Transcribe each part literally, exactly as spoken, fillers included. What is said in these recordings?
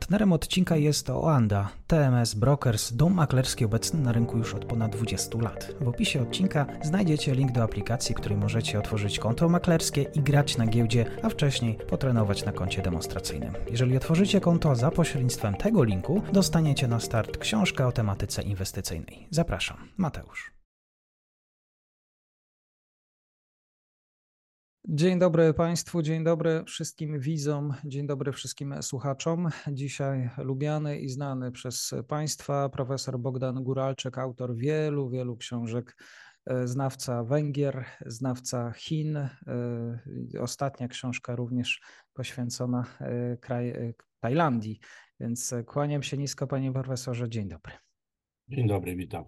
Partnerem odcinka jest Oanda, T M S Brokers, dom maklerski obecny na rynku już od ponad dwudziestu lat. W opisie odcinka znajdziecie link do aplikacji, w której możecie otworzyć konto maklerskie i grać na giełdzie, a wcześniej potrenować na koncie demonstracyjnym. Jeżeli otworzycie konto za pośrednictwem tego linku, dostaniecie na start książkę o tematyce inwestycyjnej. Zapraszam, Mateusz. Dzień dobry Państwu, dzień dobry wszystkim widzom, dzień dobry wszystkim słuchaczom. Dzisiaj lubiany i znany przez Państwa profesor Bogdan Guralczyk, autor wielu, wielu książek, znawca Węgier, znawca Chin. Ostatnia książka również poświęcona kraj Tajlandii, więc kłaniam się nisko, panie profesorze, dzień dobry. Dzień dobry, witam.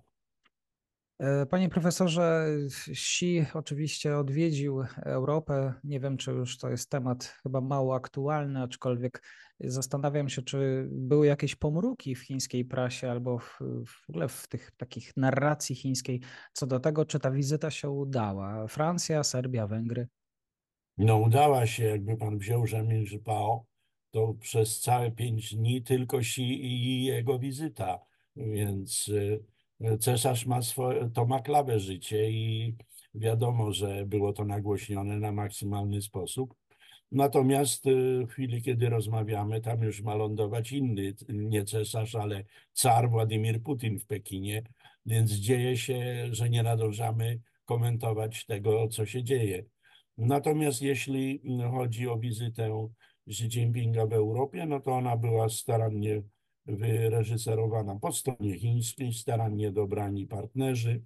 Panie profesorze, Xi oczywiście odwiedził Europę. Nie wiem, czy już to jest temat chyba mało aktualny, aczkolwiek zastanawiam się, czy były jakieś pomruki w chińskiej prasie albo w, w ogóle w tych takich narracji chińskiej co do tego, czy ta wizyta się udała. Francja, Serbia, Węgry. No udała się, jakby pan wziął Jean Pao, to przez całe pięć dni tylko Xi i jego wizyta, więc cesarz ma swoje, to ma klawe życie i wiadomo, że było to nagłośnione na maksymalny sposób. Natomiast w chwili, kiedy rozmawiamy, tam już ma lądować inny, nie cesarz, ale car Władimir Putin w Pekinie, więc dzieje się, że nie nadążamy komentować tego, co się dzieje. Natomiast jeśli chodzi o wizytę Xi Jinpinga w Europie, no to ona była starannie wyreżyserowana po stronie chińskiej, starannie dobrani partnerzy,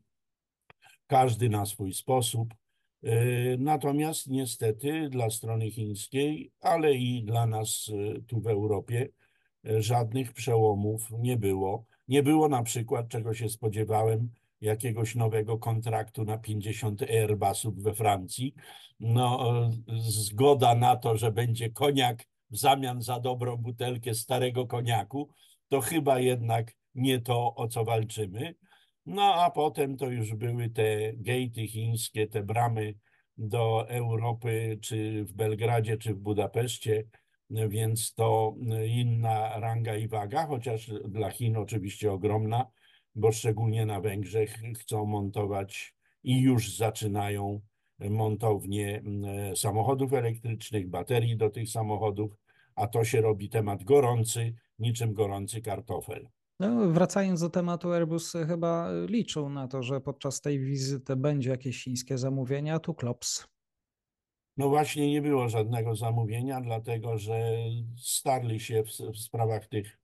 każdy na swój sposób. Natomiast niestety dla strony chińskiej, ale i dla nas tu w Europie żadnych przełomów nie było. Nie było na przykład, czego się spodziewałem, jakiegoś nowego kontraktu na pięćdziesiąt Airbusów we Francji. No, zgoda na to, że będzie koniak w zamian za dobrą butelkę starego koniaku, to chyba jednak nie to, o co walczymy. No a potem to już były te gejty chińskie, te bramy do Europy, czy w Belgradzie, czy w Budapeszcie, więc to inna ranga i waga, chociaż dla Chin oczywiście ogromna, bo szczególnie na Węgrzech chcą montować i już zaczynają montownie samochodów elektrycznych, baterii do tych samochodów, a to się robi temat gorący, niczym gorący kartofel. No, wracając do tematu, Airbus chyba liczył na to, że podczas tej wizyty będzie jakieś chińskie zamówienia, tu klops. No właśnie nie było żadnego zamówienia, dlatego że starli się w, w sprawach tych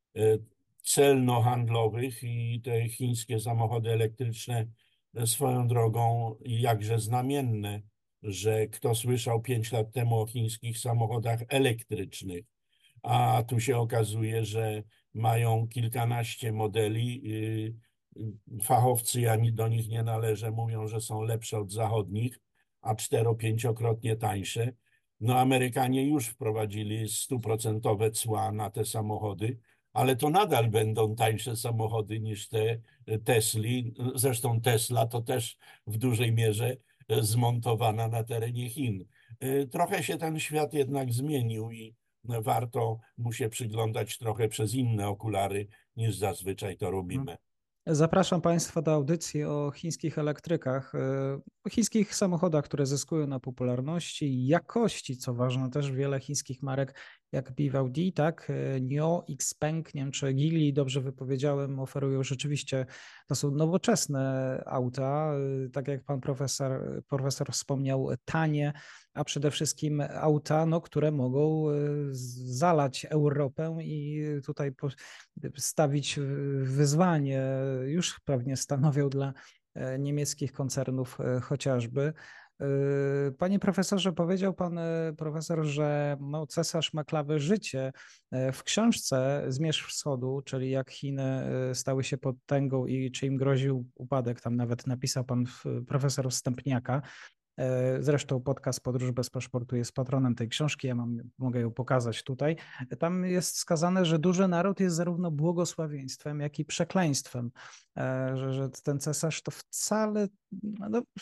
celno-handlowych i te chińskie samochody elektryczne swoją drogą jakże znamienne, że kto słyszał pięć lat temu o chińskich samochodach elektrycznych, a tu się okazuje, że mają kilkanaście modeli. Fachowcy, ja do nich nie należę, mówią, że są lepsze od zachodnich, a cztero-pięciokrotnie tańsze. No Amerykanie już wprowadzili stuprocentowe cła na te samochody, ale to nadal będą tańsze samochody niż te Tesli. Zresztą Tesla to też w dużej mierze zmontowana na terenie Chin. Trochę się ten świat jednak zmienił i warto mu się przyglądać trochę przez inne okulary niż zazwyczaj to robimy. Zapraszam Państwa do audycji o chińskich elektrykach, o chińskich samochodach, które zyskują na popularności i jakości, co ważne, też wiele chińskich marek jak B Y D, tak, Nio, Xpeng, nie wiem czy Geely, dobrze wypowiedziałem, oferują rzeczywiście, to są nowoczesne auta, tak jak pan profesor, profesor wspomniał, tanie, a przede wszystkim auta, no, które mogą zalać Europę i tutaj stawić wyzwanie, już pewnie stanowią dla niemieckich koncernów chociażby. Panie profesorze, powiedział pan profesor, że no, cesarz ma klawe życie. W książce Zmierzch Wschodu, czyli jak Chiny stały się potęgą i czy im groził upadek, tam nawet napisał pan profesor Wstępniaka. Zresztą podcast Podróż bez paszportu jest patronem tej książki, ja mam, mogę ją pokazać tutaj. Tam jest wskazane, że duży naród jest zarówno błogosławieństwem, jak i przekleństwem, że, że ten cesarz to wcale, no,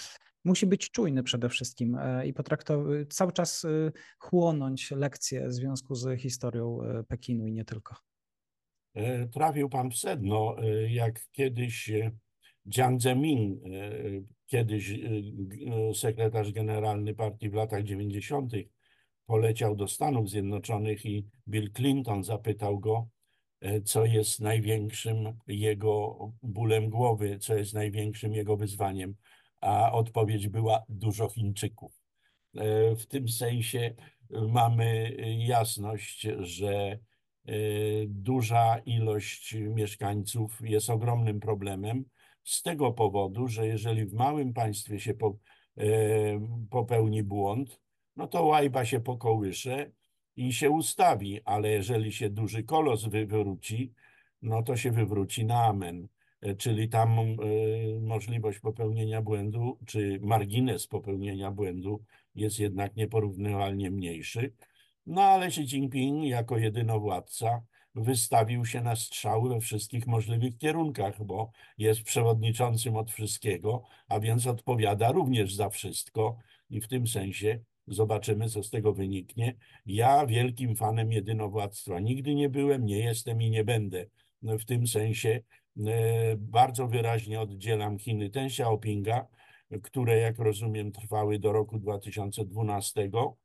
musi być czujny przede wszystkim i potraktować, cały czas chłonąć lekcje w związku z historią Pekinu i nie tylko. Trafił pan w sedno, jak kiedyś Jiang Zemin, kiedyś sekretarz generalny partii w latach dziewięćdziesiątych, poleciał do Stanów Zjednoczonych i Bill Clinton zapytał go, co jest największym jego bólem głowy, co jest największym jego wyzwaniem, a odpowiedź była: dużo Chińczyków. W tym sensie mamy jasność, że duża ilość mieszkańców jest ogromnym problemem z tego powodu, że jeżeli w małym państwie się popełni błąd, no to łajba się pokołysze i się ustawi, ale jeżeli się duży kolos wywróci, no to się wywróci na amen. Czyli tam możliwość popełnienia błędu, czy margines popełnienia błędu jest jednak nieporównywalnie mniejszy. No ale Xi Jinping jako jedynowładca wystawił się na strzały we wszystkich możliwych kierunkach, bo jest przewodniczącym od wszystkiego, a więc odpowiada również za wszystko i w tym sensie zobaczymy, co z tego wyniknie. Ja wielkim fanem jedynowładztwa nigdy nie byłem, nie jestem i nie będę. No, w tym sensie bardzo wyraźnie oddzielam Chiny Deng Xiaopinga, które, jak rozumiem, trwały do roku dwa tysiące dwunastego,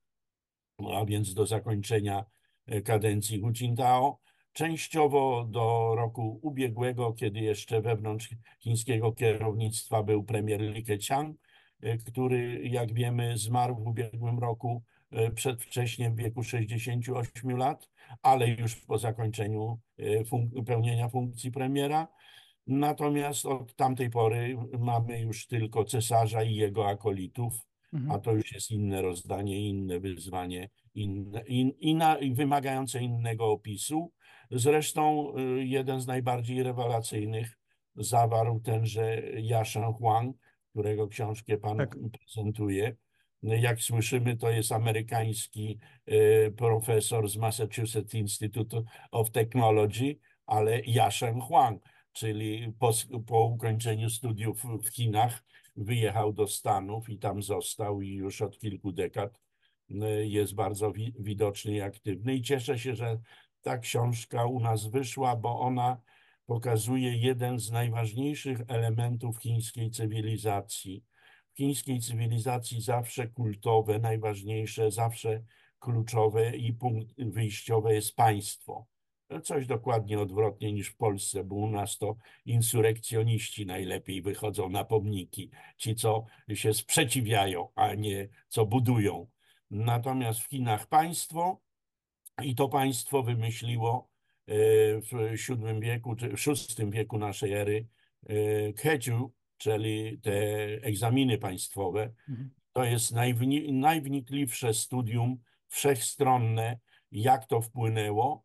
a więc do zakończenia kadencji Hu Jintao, częściowo do roku ubiegłego, kiedy jeszcze wewnątrz chińskiego kierownictwa był premier Li Keqiang, który, jak wiemy, zmarł w ubiegłym roku przedwcześnie w wieku sześćdziesięciu ośmiu lat, ale już po zakończeniu fun- pełnienia funkcji premiera. Natomiast od tamtej pory mamy już tylko cesarza i jego akolitów, Mhm. a to już jest inne rozdanie, inne wyzwanie, inne, in, inna, wymagające innego opisu. Zresztą jeden z najbardziej rewelacyjnych zawarł tenże Yashan Huang, którego książkę pan Tak. prezentuje. Jak słyszymy, to jest amerykański profesor z Massachusetts Institute of Technology, ale Yashan Huang, czyli po, po ukończeniu studiów w Chinach wyjechał do Stanów i tam został i już od kilku dekad jest bardzo wi widoczny i aktywny. I cieszę się, że ta książka u nas wyszła, bo ona pokazuje jeden z najważniejszych elementów chińskiej cywilizacji. W chińskiej cywilizacji zawsze kultowe, najważniejsze, zawsze kluczowe i punkt wyjściowy jest państwo. Coś dokładnie odwrotnie niż w Polsce, bo u nas to insurekcjoniści najlepiej wychodzą na pomniki. Ci, co się sprzeciwiają, a nie co budują. Natomiast w Chinach państwo, i to państwo wymyśliło w siódmym wieku, czy w szóstym wieku naszej ery Keju, czyli te egzaminy państwowe. Mhm. To jest najwni najwnikliwsze studium wszechstronne, jak to wpłynęło.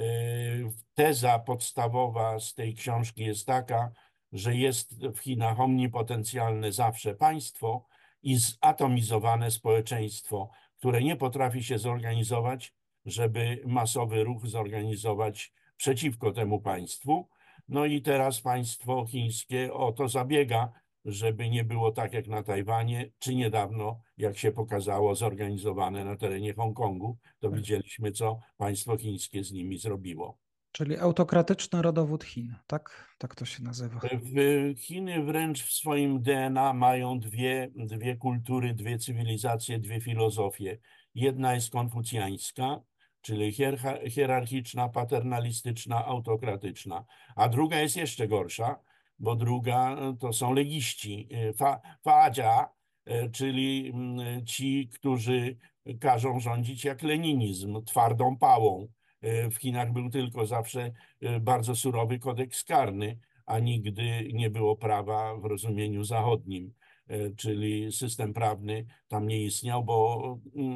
Teza podstawowa z tej książki jest taka, że jest w Chinach omnipotencjalne zawsze państwo i zatomizowane społeczeństwo, które nie potrafi się zorganizować, żeby masowy ruch zorganizować przeciwko temu państwu. No i teraz państwo chińskie o to zabiega, żeby nie było tak jak na Tajwanie, czy niedawno, jak się pokazało, zorganizowane na terenie Hongkongu, to Tak. widzieliśmy, co państwo chińskie z nimi zrobiło. Czyli autokratyczny rodowód Chin, tak? Tak to się nazywa. W Chiny wręcz w swoim D N A mają dwie, dwie kultury, dwie cywilizacje, dwie filozofie. Jedna jest konfucjańska, czyli hierarchiczna, paternalistyczna, autokratyczna, a druga jest jeszcze gorsza, bo druga to są legiści, fa, fadzia, czyli ci, którzy każą rządzić jak leninizm, twardą pałą. W Chinach był tylko zawsze bardzo surowy kodeks karny, a nigdy nie było prawa w rozumieniu zachodnim, czyli system prawny tam nie istniał, bo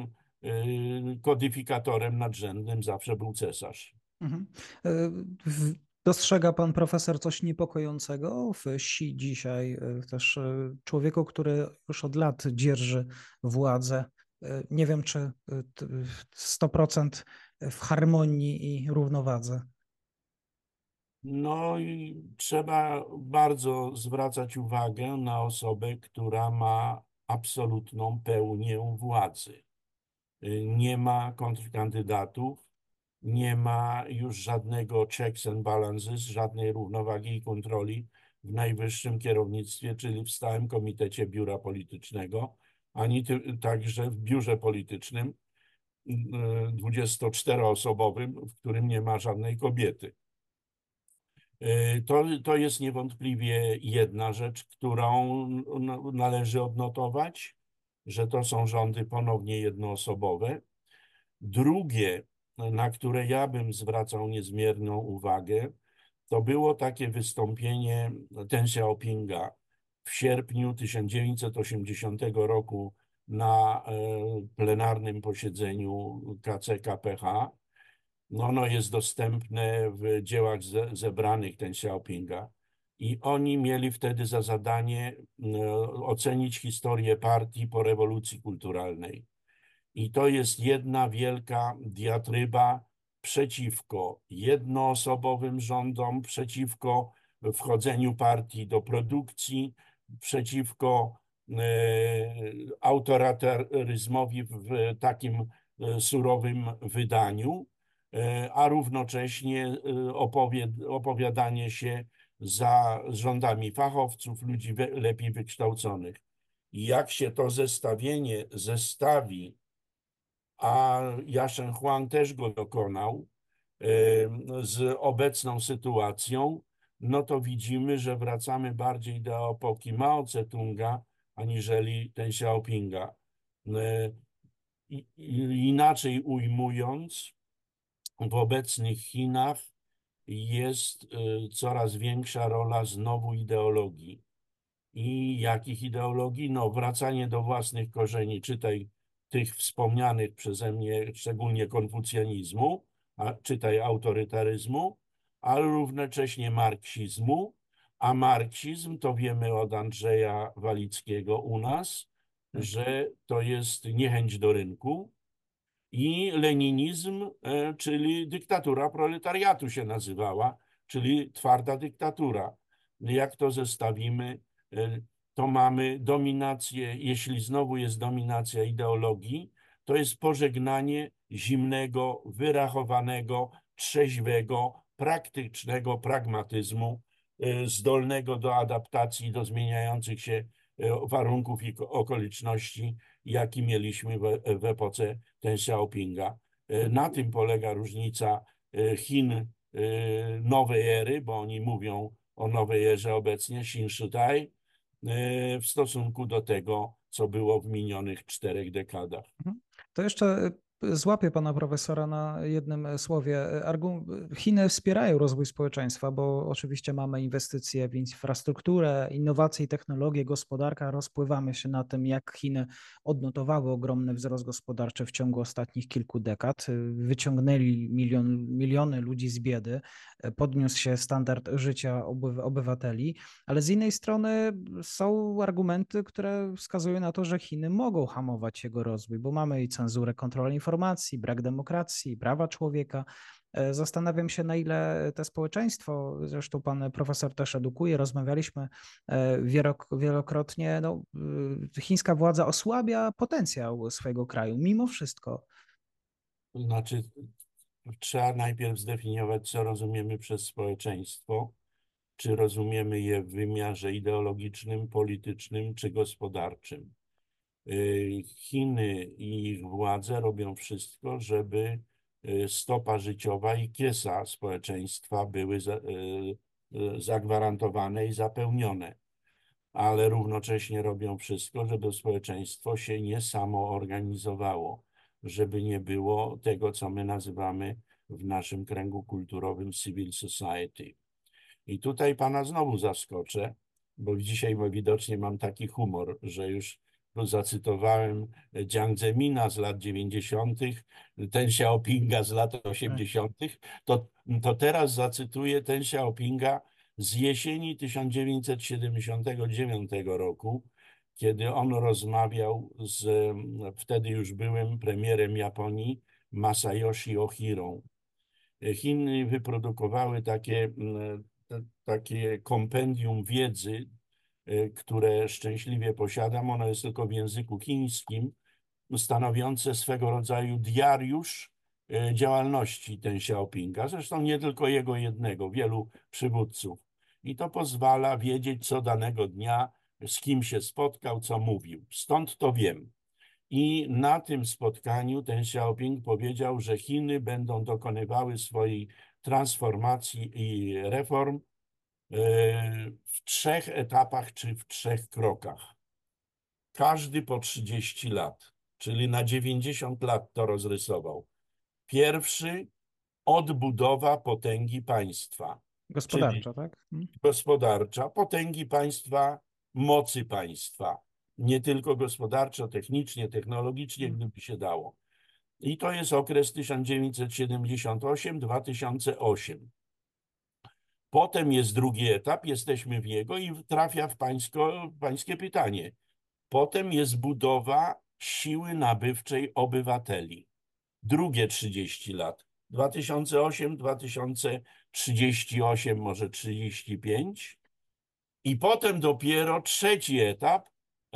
kodyfikatorem nadrzędnym zawsze był cesarz. Mhm. Dostrzega pan profesor coś niepokojącego w Xi dzisiaj, też człowieku, który już od lat dzierży władzę. Nie wiem, czy sto procent w harmonii i równowadze. No i trzeba bardzo zwracać uwagę na osobę, która ma absolutną pełnię władzy. Nie ma kontrkandydatów, nie ma już żadnego checks and balances, żadnej równowagi i kontroli w najwyższym kierownictwie, czyli w stałym komitecie biura politycznego, ani także w biurze politycznym dwudziestoczteroosobowym, w którym nie ma żadnej kobiety. To, to jest niewątpliwie jedna rzecz, którą należy odnotować, że to są rządy ponownie jednoosobowe. Drugie, na które ja bym zwracał niezmierną uwagę, to było takie wystąpienie Deng Xiaopinga w sierpniu tysiąc dziewięćset osiemdziesiątego roku na plenarnym posiedzeniu K C K P H. No, ono jest dostępne w dziełach ze, zebranych Deng Xiaopinga. I oni mieli wtedy za zadanie ocenić historię partii po rewolucji kulturalnej. I to jest jedna wielka diatryba przeciwko jednoosobowym rządom, przeciwko wchodzeniu partii do produkcji, przeciwko e, autorytaryzmowi w takim e, surowym wydaniu, e, a równocześnie e, opowie, opowiadanie się za rządami fachowców, ludzi we, lepiej wykształconych. I jak się to zestawienie zestawi, a Yasheng Huang też go dokonał, z obecną sytuacją, no to widzimy, że wracamy bardziej do epoki Mao Tse-tunga, aniżeli Deng Xiaopinga. Inaczej ujmując, w obecnych Chinach jest coraz większa rola znowu ideologii. I jakich ideologii? No, wracanie do własnych korzeni, czytaj tych wspomnianych przeze mnie, szczególnie konfucjanizmu, a czytaj autorytaryzmu, ale równocześnie marksizmu, a marksizm to wiemy od Andrzeja Walickiego u nas, Tak. że to jest niechęć do rynku, i leninizm, czyli dyktatura proletariatu się nazywała, czyli twarda dyktatura. Jak to zestawimy, to mamy dominację, jeśli znowu jest dominacja ideologii, to jest pożegnanie zimnego, wyrachowanego, trzeźwego, praktycznego pragmatyzmu, zdolnego do adaptacji do zmieniających się warunków i okoliczności, jaki mieliśmy w, w epoce Deng Xiaopinga. Na tym polega różnica Chin nowej ery, bo oni mówią o nowej erze obecnie, Xin Shitai, w stosunku do tego, co było w minionych czterech dekadach. To jeszcze złapię pana profesora na jednym słowie. Chiny wspierają rozwój społeczeństwa, bo oczywiście mamy inwestycje w infrastrukturę, innowacje i technologie, gospodarka. Rozpływamy się na tym, jak Chiny odnotowały ogromny wzrost gospodarczy w ciągu ostatnich kilku dekad. Wyciągnęli milion, miliony ludzi z biedy, podniósł się standard życia obywateli, ale z innej strony są argumenty, które wskazują na to, że Chiny mogą hamować jego rozwój, bo mamy i cenzurę, kontrolę informacji, brak demokracji, prawa człowieka. Zastanawiam się, na ile to społeczeństwo, zresztą pan profesor też edukuje, rozmawialiśmy wielokrotnie, no, chińska władza osłabia potencjał swojego kraju, mimo wszystko. Znaczy, trzeba najpierw zdefiniować, co rozumiemy przez społeczeństwo. Czy rozumiemy je w wymiarze ideologicznym, politycznym czy gospodarczym. Chiny i ich władze robią wszystko, żeby stopa życiowa i kiesa społeczeństwa były zagwarantowane i zapełnione, ale równocześnie robią wszystko, żeby społeczeństwo się nie samoorganizowało, żeby nie było tego, co my nazywamy w naszym kręgu kulturowym civil society. I tutaj pana znowu zaskoczę, bo dzisiaj widocznie mam taki humor, że już zacytowałem Jiang Zemina z lat dziewięćdziesiątych, Deng Xiaopinga z lat osiemdziesiątych, to, to teraz zacytuję Deng Xiaopinga z jesieni tysiąc dziewięćset siedemdziesiątego dziewiątego roku, kiedy on rozmawiał z wtedy już byłym premierem Japonii Masayoshi Ohirą. Chiny wyprodukowały takie takie kompendium wiedzy które szczęśliwie posiadam. Ono jest tylko w języku chińskim, stanowiące swego rodzaju diariusz działalności Deng Xiaopinga. Zresztą nie tylko jego jednego, wielu przywódców. I to pozwala wiedzieć, co danego dnia, z kim się spotkał, co mówił. Stąd to wiem. I na tym spotkaniu Deng Xiaoping powiedział, że Chiny będą dokonywały swojej transformacji i reform w trzech etapach czy w trzech krokach. Każdy po trzydzieści lat, czyli na dziewięćdziesiąt lat to rozrysował. Pierwszy, odbudowa potęgi państwa, czyli Gospodarczo, tak? Hmm. gospodarcza, potęgi państwa, mocy państwa. Nie tylko gospodarczo, technicznie, technologicznie, gdyby się dało. I to jest okres tysiąc dziewięćset siedemdziesiąty ósmy do dwa tysiące ósmego. Potem jest drugi etap, jesteśmy w jego i trafia w pańsko, pańskie pytanie. Potem jest budowa siły nabywczej obywateli. Drugie trzydzieści lat. dwa tysiące ósmy, dwa tysiące trzydzieści osiem, może trzydzieści pięć. I potem dopiero trzeci etap,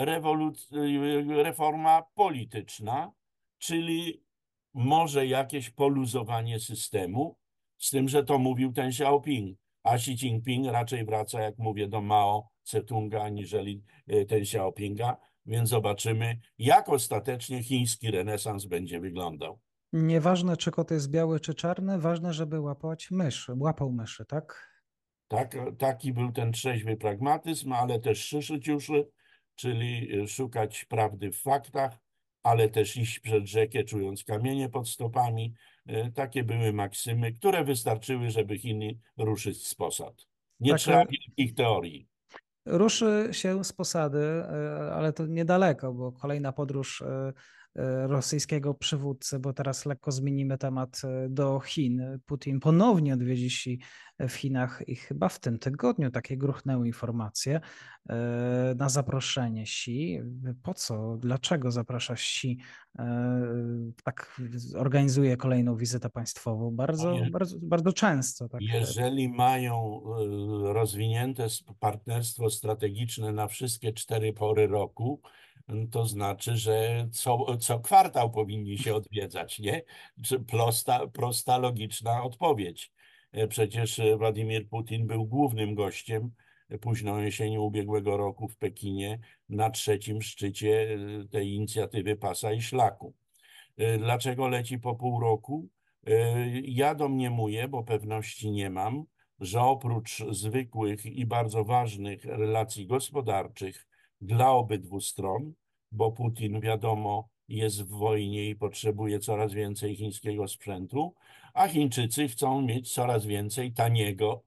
reforma polityczna, czyli może jakieś poluzowanie systemu, z tym, że to mówił Deng Xiaoping, a Xi Jinping raczej wraca, jak mówię, do Mao Tse-tunga, aniżeli Deng Xiaopinga, więc zobaczymy, jak ostatecznie chiński renesans będzie wyglądał. Nieważne, czy kot jest biały, czy czarny, ważne, żeby łapać myszy, łapał myszy, tak? Tak, taki był ten trzeźwy pragmatyzm, ale też szyszyć uszy, czyli szukać prawdy w faktach, ale też iść przed rzekę, czując kamienie pod stopami. Takie były maksymy, które wystarczyły, żeby Chiny ruszyć z posad. Nie Tak, trzeba wielkich teorii. ruszy się z posady, e, ale to niedaleko, bo kolejna podróż e, e, rosyjskiego przywódcy, bo teraz lekko zmienimy temat e, do Chin. Putin ponownie odwiedzi Xi w Chinach i chyba w tym tygodniu takie gruchnęły informacje e, na zaproszenie Xi. Po co? Dlaczego zaprasza Xi? E, Tak organizuje kolejną wizytę państwową. Bardzo, bardzo, bardzo często. Tak. Jeżeli mają y, rozwinięte partnerstwo strategiczne na wszystkie cztery pory roku, to znaczy, że co, co kwartał powinni się odwiedzać, nie? Prosta, prosta, logiczna odpowiedź. Przecież Władimir Putin był głównym gościem późną jesienią ubiegłego roku w Pekinie na trzecim szczycie tej inicjatywy Pasa i Szlaku. Dlaczego leci po pół roku? Ja domniemuję, bo pewności nie mam, że oprócz zwykłych i bardzo ważnych relacji gospodarczych dla obydwu stron, bo Putin, wiadomo, jest w wojnie i potrzebuje coraz więcej chińskiego sprzętu, a Chińczycy chcą mieć coraz więcej taniego,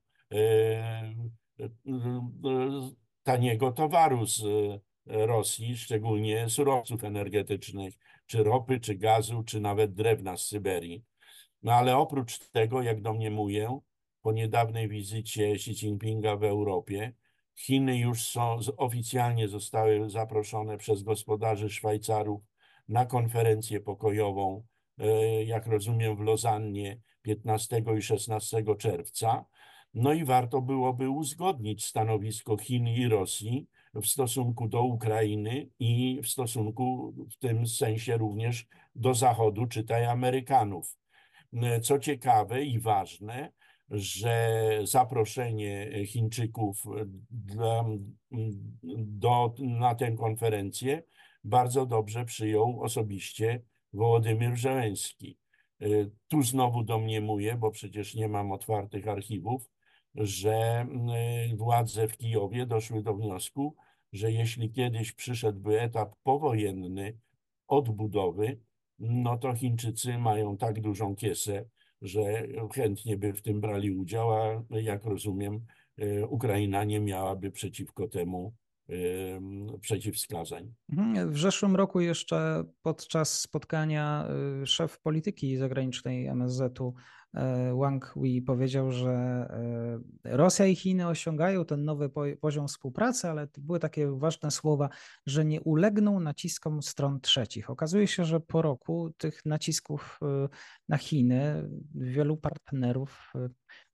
taniego towaru z Rosji, szczególnie surowców energetycznych, czy ropy, czy gazu, czy nawet drewna z Syberii. No ale oprócz tego, jak domniemuję, po niedawnej wizycie Xi Jinpinga w Europie, Chiny już są, oficjalnie zostały zaproszone przez gospodarzy Szwajcarów na konferencję pokojową, jak rozumiem, w Lozannie piętnastego i szesnastego czerwca. No i warto byłoby uzgodnić stanowisko Chin i Rosji w stosunku do Ukrainy i w stosunku w tym sensie również do Zachodu, czytaj Amerykanów. Co ciekawe i ważne, że zaproszenie Chińczyków dla, do, na tę konferencję bardzo dobrze przyjął osobiście Wołodymyr Zełenski. Tu znowu domniemuję, bo przecież nie mam otwartych archiwów, że władze w Kijowie doszły do wniosku, że jeśli kiedyś przyszedłby etap powojenny odbudowy, no to Chińczycy mają tak dużą kiesę, że chętnie by w tym brali udział, a jak rozumiem, Ukraina nie miałaby przeciwko temu przeciwwskazań. W zeszłym roku jeszcze podczas spotkania y, szef polityki zagranicznej M S Z-u y, Wang Yi powiedział, że y, Rosja i Chiny osiągają ten nowy poziom współpracy, ale były takie ważne słowa, że nie ulegną naciskom stron trzecich. Okazuje się, że po roku tych nacisków na Chiny wielu partnerów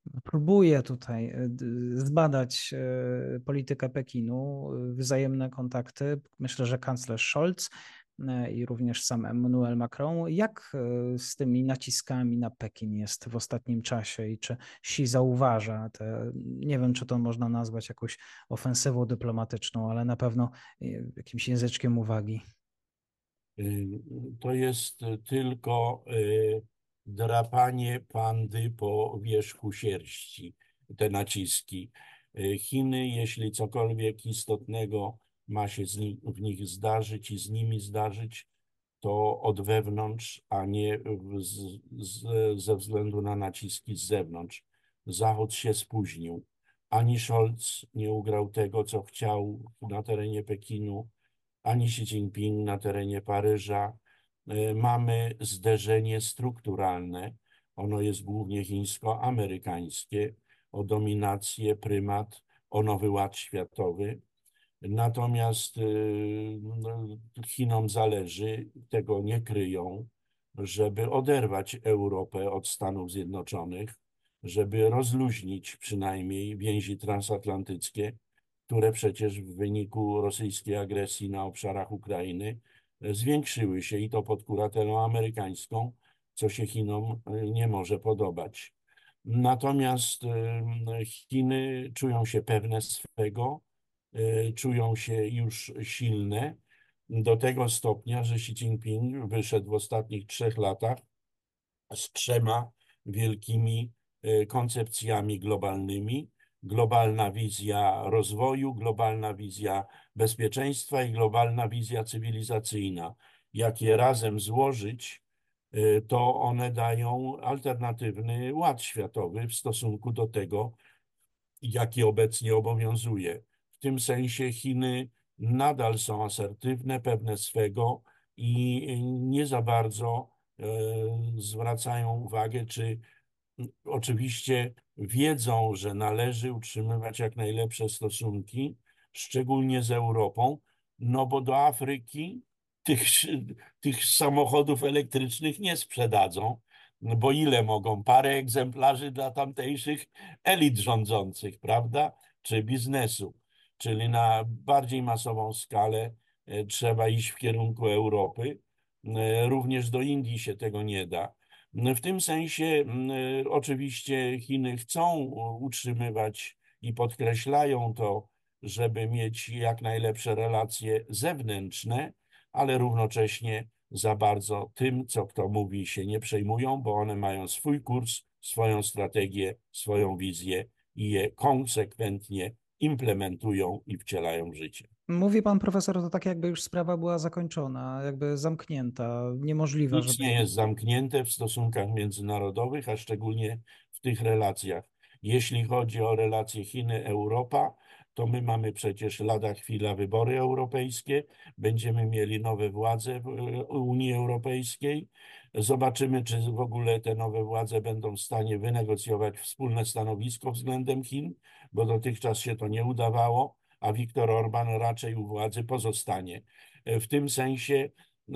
Próbuje tutaj e, d- zbadać e, politykę Pekinu, e, wzajemne kontakty. Myślę, że kanclerz Scholz e, i również sam Emmanuel Macron. Jak e, z tymi naciskami na Pekin jest w ostatnim czasie i czy Xi zauważa te, nie wiem, czy to można nazwać jakąś ofensywą dyplomatyczną, ale na pewno e, jakimś języczkiem uwagi. Y, To jest tylko y, drapanie pandy po wierzchu sierści, te naciski. Y, Chiny, jeśli cokolwiek istotnego ma się z ni- w nich zdarzyć i z nimi zdarzyć, to od wewnątrz, a nie w- z, z, ze względu na naciski z zewnątrz. Zachód się spóźnił. Ani Scholz nie ugrał tego, co chciał na terenie Pekinu, ani Xi Jinping na terenie Paryża. E, Mamy zderzenie strukturalne. Ono jest głównie chińsko-amerykańskie, o dominację, prymat, o nowy ład światowy. Natomiast y, no, Chinom zależy, tego nie kryją, żeby oderwać Europę od Stanów Zjednoczonych, żeby rozluźnić przynajmniej więzi transatlantyckie, które przecież w wyniku rosyjskiej agresji na obszarach Ukrainy e, zwiększyły się i to pod kuratelą amerykańską, co się Chinom e, nie może podobać. Natomiast e, Chiny czują się pewne swego, e, czują się już silne do tego stopnia, że Xi Jinping wyszedł w ostatnich trzech latach z trzema wielkimi e, koncepcjami globalnymi. Globalna wizja rozwoju, globalna wizja bezpieczeństwa i globalna wizja cywilizacyjna. Jak je razem złożyć, e, to one dają alternatywny ład światowy w stosunku do tego, jaki obecnie obowiązuje. W tym sensie Chiny nadal są asertywne, pewne swego i nie za bardzo e, zwracają uwagę, czy oczywiście wiedzą, że należy utrzymywać jak najlepsze stosunki, szczególnie z Europą, no bo do Afryki tych, tych samochodów elektrycznych nie sprzedadzą, no bo ile mogą? Parę egzemplarzy dla tamtejszych elit rządzących, prawda? Czy biznesu. Czyli na bardziej masową skalę e, trzeba iść w kierunku Europy. E, Również do Indii się tego nie da. W tym sensie mm, oczywiście Chiny chcą utrzymywać i podkreślają to, żeby mieć jak najlepsze relacje zewnętrzne, ale równocześnie za bardzo tym, co kto mówi, się nie przejmują, bo one mają swój kurs, swoją strategię, swoją wizję i je konsekwentnie implementują i wcielają w życie. Mówi pan profesor, to tak jakby już sprawa była zakończona, jakby zamknięta, niemożliwa, Nic żeby nie jest zamknięte w stosunkach międzynarodowych, a szczególnie w tych relacjach. Jeśli chodzi o relacje Chiny-Europa, to my mamy przecież lada chwila wybory europejskie, będziemy mieli nowe władze w e, Unii Europejskiej. Zobaczymy, czy w ogóle te nowe władze będą w stanie wynegocjować wspólne stanowisko względem Chin, bo dotychczas się to nie udawało, a Viktor Orban raczej u władzy pozostanie. E, W tym sensie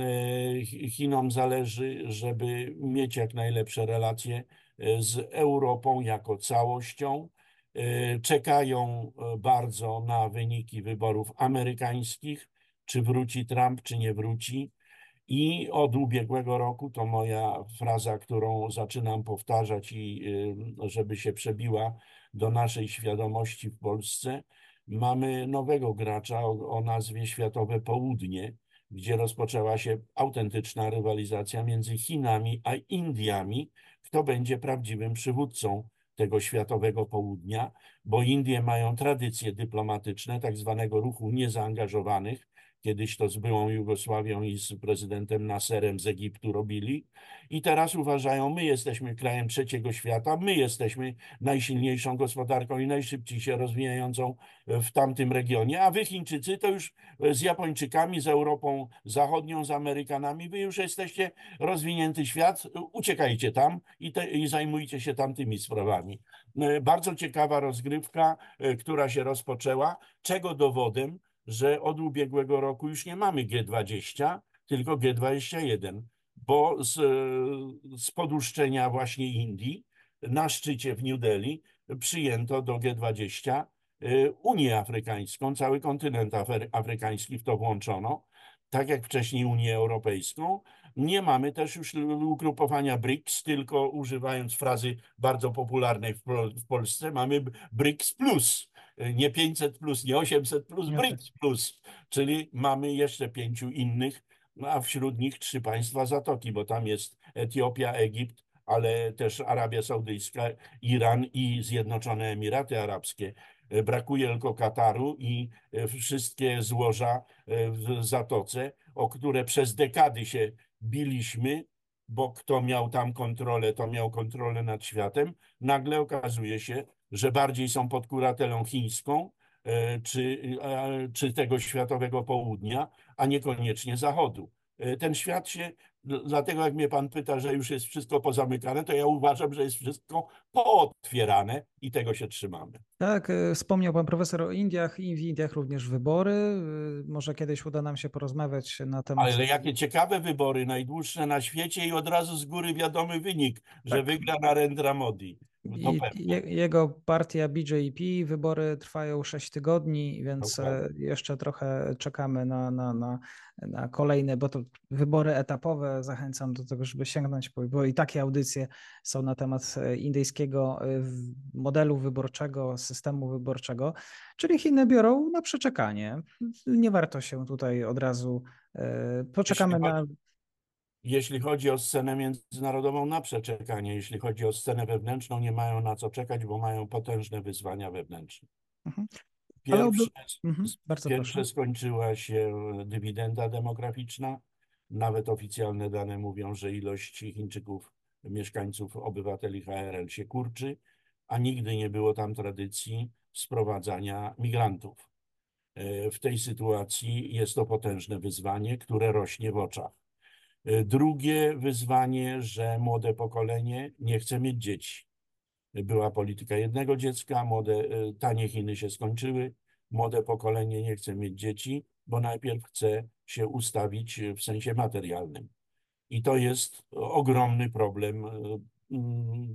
E, Chinom zależy, żeby mieć jak najlepsze relacje e, z Europą jako całością. E, Czekają e, bardzo na wyniki wyborów amerykańskich, czy wróci Trump, czy nie wróci. I od ubiegłego roku, to moja fraza, którą zaczynam powtarzać i y, żeby się przebiła do naszej świadomości w Polsce, mamy nowego gracza o, o nazwie Światowe Południe, gdzie rozpoczęła się autentyczna rywalizacja między Chinami a Indiami, kto będzie prawdziwym przywódcą tego światowego południa, bo Indie mają tradycje dyplomatyczne, tak zwanego ruchu niezaangażowanych. Kiedyś to z byłą Jugosławią i z prezydentem Nasserem z Egiptu robili. I teraz uważają, my jesteśmy krajem trzeciego świata, my jesteśmy najsilniejszą gospodarką i najszybciej się rozwijającą w tamtym regionie, a wy Chińczycy to już z Japończykami, z Europą Zachodnią, z Amerykanami, wy już jesteście rozwinięty świat, uciekajcie tam i, te, i zajmujcie się tamtymi sprawami. Bardzo ciekawa rozgrywka, która się rozpoczęła, czego dowodem, że od ubiegłego roku już nie mamy G dwadzieścia, tylko G dwadzieścia jeden, bo z, z poduszczenia właśnie Indii na szczycie w New Delhi przyjęto do G dwadzieścia Unię Afrykańską, cały kontynent afrykański w to włączono, tak jak wcześniej Unię Europejską. Nie mamy też już ugrupowania BRICS, tylko używając frazy bardzo popularnej w, w Polsce, mamy BRICS plus, nie pięćset plus, nie osiemset plus, No tak. BRICS plus, czyli mamy jeszcze pięciu innych, a wśród nich trzy państwa Zatoki, bo tam jest Etiopia, Egipt, ale też Arabia Saudyjska, Iran i Zjednoczone Emiraty Arabskie. Brakuje tylko Kataru i wszystkie złoża w Zatoce, o które przez dekady się biliśmy, bo kto miał tam kontrolę, to miał kontrolę nad światem. Nagle okazuje się, że bardziej są pod kuratelą chińską, czy, czy tego światowego południa, a niekoniecznie zachodu. Ten świat się, dlatego jak mnie pan pyta, że już jest wszystko pozamykane, to ja uważam, że jest wszystko pootwierane i tego się trzymamy. Tak, e, wspomniał pan profesor o Indiach i w Indiach również wybory. E, Może kiedyś uda nam się porozmawiać na temat. Ale jakie ciekawe wybory, najdłuższe na świecie i od razu z góry wiadomy wynik, że Tak. wygra Narendra Modi. To I je, pewne. jego partia B J P, wybory trwają sześć tygodni, więc e, Dokładnie. jeszcze trochę czekamy na, na, na, na kolejne, bo to wybory etapowe. Zachęcam do tego, żeby sięgnąć, bo, bo i takie audycje są na temat e, indyjskiego e, w- modelu wyborczego, systemu wyborczego, czyli Chiny biorą na przeczekanie. Nie warto się tutaj od razu, e, Jeśli poczekamy na. chodzi, jeśli chodzi o scenę międzynarodową, na przeczekanie. Jeśli chodzi o scenę wewnętrzną, nie mają na co czekać, bo mają potężne wyzwania wewnętrzne. Mhm. Ale oby. Pierwsze, Mhm, bardzo proszę. pierwsze skończyła się dywidenda demograficzna. Nawet oficjalne dane mówią, że ilość Chińczyków, mieszkańców, obywateli H R L się kurczy, a nigdy nie było tam tradycji sprowadzania migrantów. E, W tej sytuacji jest to potężne wyzwanie, które rośnie w oczach. E, Drugie wyzwanie, że młode pokolenie nie chce mieć dzieci. Była polityka jednego dziecka, młode, e, tanie Chiny się skończyły, młode pokolenie nie chce mieć dzieci, bo najpierw chce się ustawić w sensie materialnym. I to jest ogromny problem e, mm,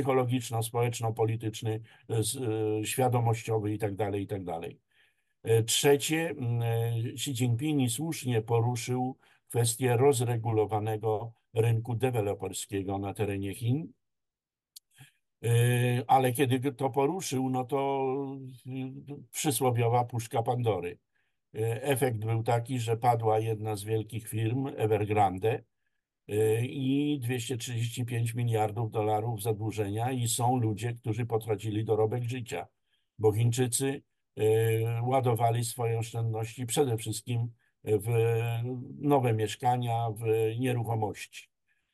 psychologiczno-społeczno-polityczny, e, s- e, świadomościowy i tak dalej, i tak dalej. E, Trzecie, mm, e, Xi Jinping i słusznie poruszył kwestię rozregulowanego rynku deweloperskiego na terenie Chin. Yy, Ale kiedy to poruszył, no to yy, przysłowiowa puszka Pandory. Yy, Efekt był taki, że padła jedna z wielkich firm, Evergrande, yy, i dwieście trzydzieści pięć miliardów dolarów zadłużenia i są ludzie, którzy potracili dorobek życia, bo Chińczycy yy, ładowali swoje oszczędności przede wszystkim w nowe mieszkania, w nieruchomości.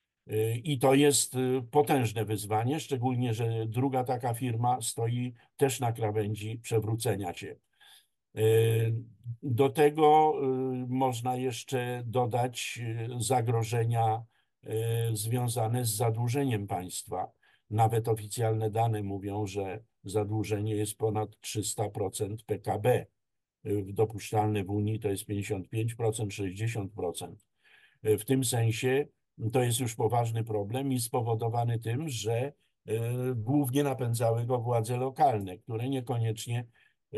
I to jest y, potężne wyzwanie, szczególnie, że druga taka firma stoi też na krawędzi przewrócenia się. Y, Do tego y, można jeszcze dodać y, zagrożenia y, związane z zadłużeniem państwa. Nawet oficjalne dane mówią, że zadłużenie jest ponad trzysta procent P K B. Y, Dopuszczalne w Unii to jest pięćdziesiąt pięć procent, sześćdziesiąt procent. W tym sensie to jest już poważny problem i spowodowany tym, że e, głównie napędzały go władze lokalne, które niekoniecznie, e,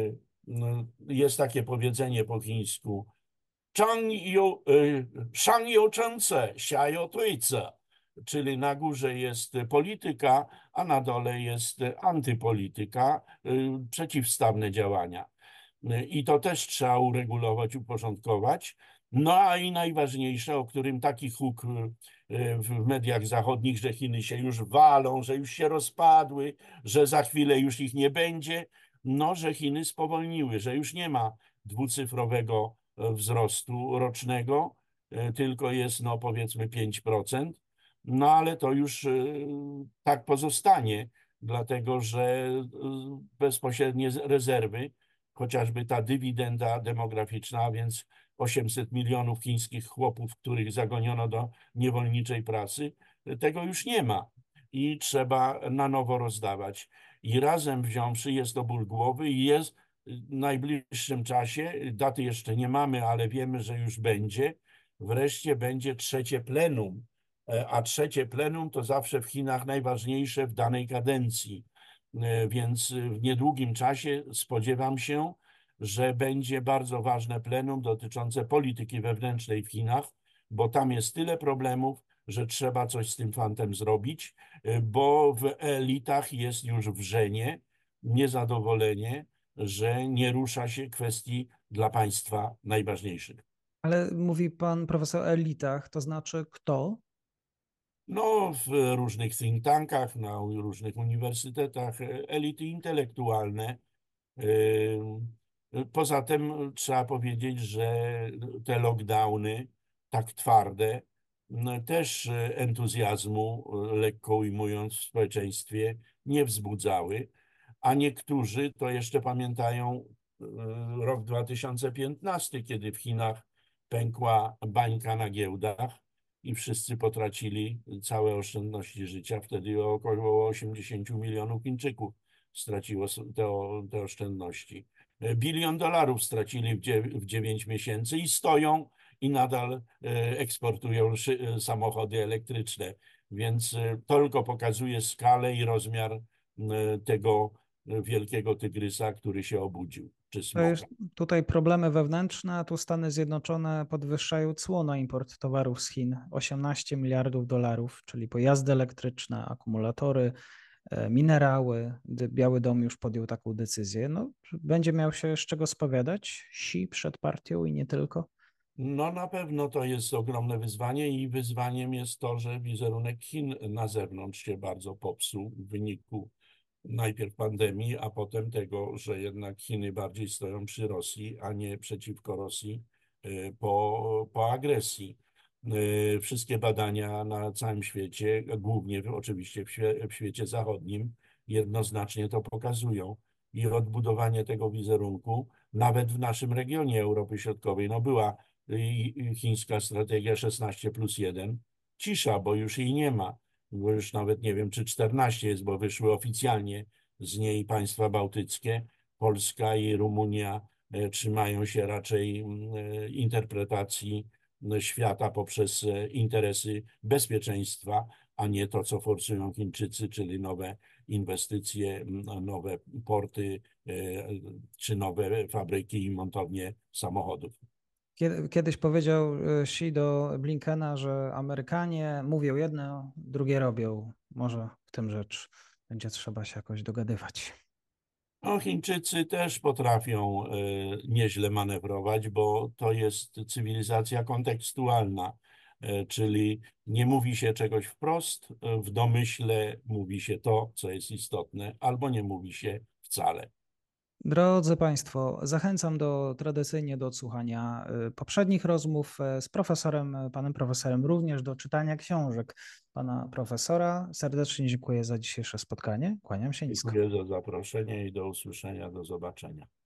no, jest takie powiedzenie po chińsku, 张有, e, 上有政策, 下有对策, czyli na górze jest polityka, a na dole jest antypolityka, e, przeciwstawne działania. I to też trzeba uregulować, uporządkować. No a i najważniejsze, o którym taki huk y, w mediach zachodnich, że Chiny się już walą, że już się rozpadły, że za chwilę już ich nie będzie, no że Chiny spowolniły, że już nie ma dwucyfrowego e, wzrostu rocznego, e, tylko jest no powiedzmy pięć procent. No ale to już y, tak pozostanie, dlatego że y, bezpośrednie rezerwy, chociażby ta dywidenda demograficzna, a więc osiemset milionów chińskich chłopów, których zagoniono do niewolniczej pracy, tego już nie ma i trzeba na nowo rozdawać. I razem wziąwszy jest to ból głowy i jest w najbliższym czasie, daty jeszcze nie mamy, ale wiemy, że już będzie, wreszcie będzie trzecie plenum a trzecie plenum to zawsze w Chinach najważniejsze w danej kadencji. Więc w niedługim czasie spodziewam się, że będzie bardzo ważne plenum dotyczące polityki wewnętrznej w Chinach, bo tam jest tyle problemów, że trzeba coś z tym fantem zrobić, bo w elitach jest już wrzenie, niezadowolenie, że nie rusza się kwestii dla państwa najważniejszych. Ale mówi pan profesor o elitach, to znaczy kto? No, w różnych think tankach, na różnych uniwersytetach, elity intelektualne. Poza tym trzeba powiedzieć, że te lockdowny tak twarde no, też entuzjazmu, lekko ujmując, w społeczeństwie nie wzbudzały, a niektórzy to jeszcze pamiętają rok dwa tysiące piętnasty, kiedy w Chinach pękła bańka na giełdach i wszyscy potracili całe oszczędności życia. Wtedy około osiemdziesiąt milionów Chińczyków straciło te, te oszczędności. Bilion dolarów stracili w dziewięć miesięcy i stoją i nadal eksportują samochody elektryczne. Więc to tylko pokazuje skalę i rozmiar tego wielkiego tygrysa, który się obudził, czy To jest smoka. tutaj problemy wewnętrzne, a tu Stany Zjednoczone podwyższają cło na import towarów z Chin. osiemnaście miliardów dolarów, czyli pojazdy elektryczne, akumulatory, minerały. Biały Dom już podjął taką decyzję. No, będzie miał się z czego spowiadać Xi przed partią i nie tylko. No na pewno to jest ogromne wyzwanie i wyzwaniem jest to, że wizerunek Chin na zewnątrz się bardzo popsuł w wyniku najpierw pandemii, a potem tego, że jednak Chiny bardziej stoją przy Rosji, a nie przeciwko Rosji po, po agresji. Wszystkie badania na całym świecie, głównie oczywiście w, świe, w świecie zachodnim, jednoznacznie to pokazują. I odbudowanie tego wizerunku, nawet w naszym regionie Europy Środkowej, no była chińska strategia szesnaście plus jeden, cisza, bo już jej nie ma, bo już nawet nie wiem, czy czternaście jest, bo wyszły oficjalnie z niej państwa bałtyckie. Polska i Rumunia trzymają się raczej interpretacji świata poprzez interesy bezpieczeństwa, a nie to, co forsują Chińczycy, czyli nowe inwestycje, nowe porty czy nowe fabryki i montownie samochodów. Kiedyś powiedział Xi do Blinkena, że Amerykanie mówią jedno, drugie robią. Może w tym rzecz będzie trzeba się jakoś dogadywać. No, Chińczycy też potrafią y, nieźle manewrować, bo to jest cywilizacja kontekstualna, y, czyli nie mówi się czegoś wprost, y, w domyśle mówi się to, co jest istotne, albo nie mówi się wcale. Drodzy Państwo, zachęcam do tradycyjnie do odsłuchania poprzednich rozmów z profesorem, panem profesorem, również do czytania książek pana profesora. Serdecznie dziękuję za dzisiejsze spotkanie. Kłaniam się nisko. Dziękuję za zaproszenie i do usłyszenia, do zobaczenia.